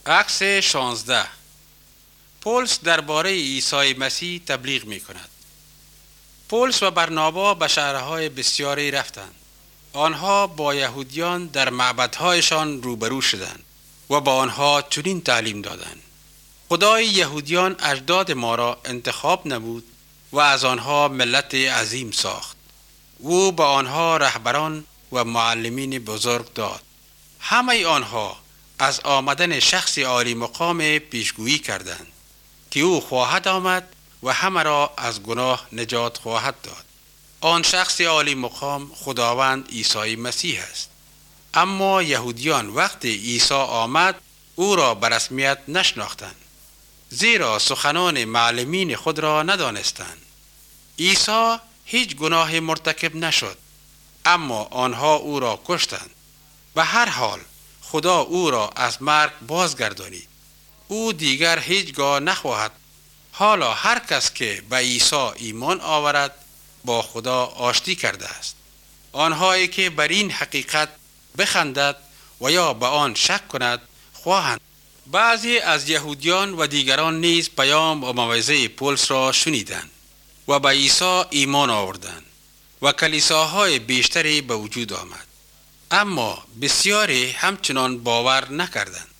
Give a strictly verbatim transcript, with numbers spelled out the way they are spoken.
عکس شانزده. پولس درباره عیسی مسیح تبلیغ می کند. پولس و برنابا به شهرهای بسیاری رفتند. آنها با یهودیان در معبدهایشان روبرو شدند و با آنها چنین تعلیم دادند: خدای یهودیان اجداد ما را انتخاب نمود و از آنها ملت عظیم ساخت. او با آنها رهبران و معلمین بزرگ داد. همه آنها از آمدن شخص عالی مقام پیشگویی کردند که او خواهد آمد و همه را از گناه نجات خواهد داد. آن شخص عالی مقام خداوند عیسی مسیح است. اما یهودیان وقتی عیسی آمد او را به رسمیت نشناختند، زیرا سخنان معلمین خود را ندانستند. عیسی هیچ گناه مرتکب نشد، اما آنها او را کشتند. به هر حال خدا او را از مرگ بازگردانید. او دیگر هیچگاه نخواهد. حالا هر کس که به عیسی ایمان آورد با خدا آشتی کرده است. آنهایی که بر این حقیقت بخندد و یا به آن شک کند خواهند. بعضی از یهودیان و دیگران نیز پیام و موعظه پولس را شنیدند و به عیسی ایمان آوردند و کلیساهای بیشتری به وجود آمد. اما بسیاری همچنان باور نکردند.